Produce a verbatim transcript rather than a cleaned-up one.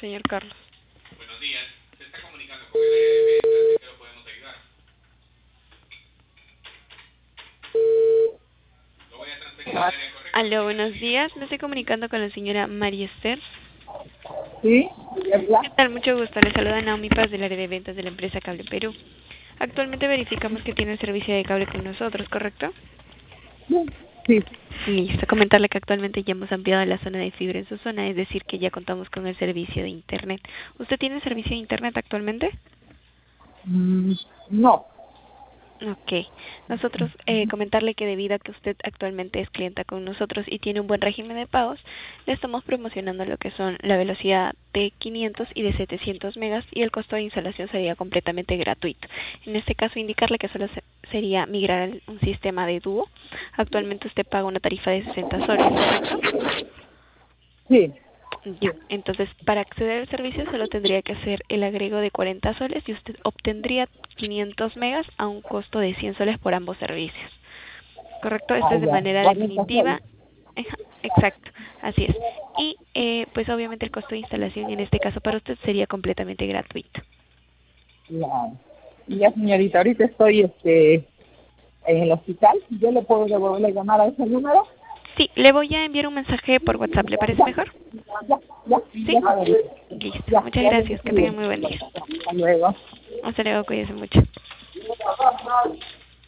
señor Carlos. Buenos días. Se está comunicando con el área de ventas. ¿En qué lo podemos ayudar? Lo voy a transferir al área correcta. Aló, buenos días. Me estoy comunicando con la señora María Esther. Sí, ¿Qué tal? Mucho gusto. Le saluda Naomi Paz del área de ventas de la empresa Cable Perú. Actualmente verificamos que tiene el servicio de cable con nosotros, ¿correcto? sí. Listo. Comentarle que actualmente ya hemos ampliado la zona de fibra en su zona, es decir, que ya contamos con el servicio de Internet. ¿Usted tiene servicio de Internet actualmente? Mm, no. Ok. Nosotros, eh, comentarle que debido a que usted actualmente es clienta con nosotros y tiene un buen régimen de pagos, le estamos promocionando lo que son la velocidad de quinientos y de setecientos megas y el costo de instalación sería completamente gratuito. En este caso, indicarle que solo se sería migrar a un sistema de dúo. Actualmente usted paga una tarifa de sesenta soles, ¿correcto? Sí. Ya, entonces para acceder al servicio solo tendría que hacer el agrego de cuarenta soles y usted obtendría quinientos megas a un costo de cien soles por ambos servicios. ¿Correcto? Esto Ah, es de ya. manera cuarenta definitiva. soles. Ajá, exacto, así es. Y eh, pues obviamente el costo de instalación en este caso para usted sería completamente gratuito. Ya. Y ya, señorita, ahorita estoy este, en el hospital. ¿Yo le puedo devolver la llamada a ese número? Sí, le voy a enviar un mensaje por WhatsApp, ¿le parece Ya, mejor? ya, ya. Sí, Ya, ya, listo. ya, Muchas ya le gracias, que escribo. tengan muy buen día. Hasta luego. Hasta luego, cuídense mucho.